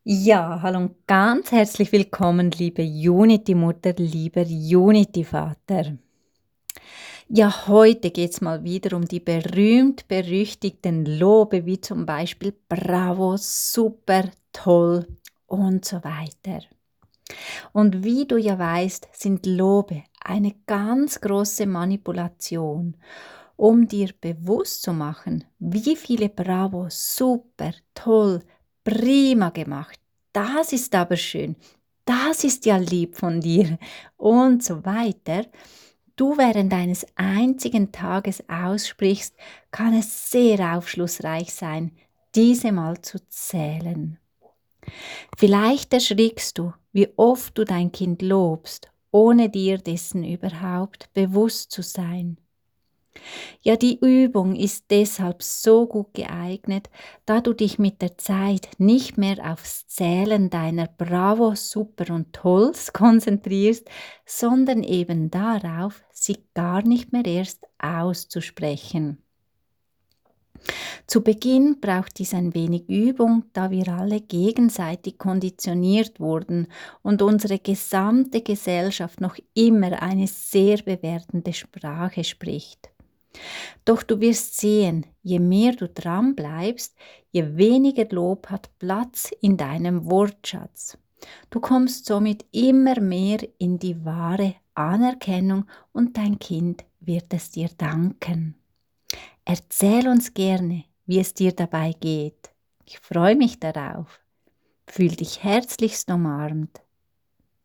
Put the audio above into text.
Ja, hallo und ganz herzlich willkommen, liebe Unity-Mutter, lieber Unity-Vater. Ja, heute geht's mal wieder um die berühmt-berüchtigten Lobe, wie zum Beispiel Bravo, super, toll und so weiter. Und wie du ja weißt, sind Lobe eine ganz große Manipulation, um dir bewusst zu machen, wie viele Bravo, super, toll, prima gemacht, das ist aber schön, das ist ja lieb von dir und so weiter, du während eines einzigen Tages aussprichst, kann es sehr aufschlussreich sein, diese mal zu zählen. Vielleicht erschrickst du, wie oft du dein Kind lobst, ohne dir dessen überhaupt bewusst zu sein. Ja, die Übung ist deshalb so gut geeignet, da du dich mit der Zeit nicht mehr aufs Zählen deiner Bravo, Super und Tolls konzentrierst, sondern eben darauf, sie gar nicht mehr erst auszusprechen. Zu Beginn braucht dies ein wenig Übung, da wir alle gegenseitig konditioniert wurden und unsere gesamte Gesellschaft noch immer eine sehr bewertende Sprache spricht. Doch du wirst sehen, je mehr du dran bleibst, je weniger Lob hat Platz in deinem Wortschatz. Du kommst somit immer mehr in die wahre Anerkennung und dein Kind wird es dir danken. Erzähl uns gerne, wie es dir dabei geht. Ich freue mich darauf. Fühl dich herzlichst umarmt.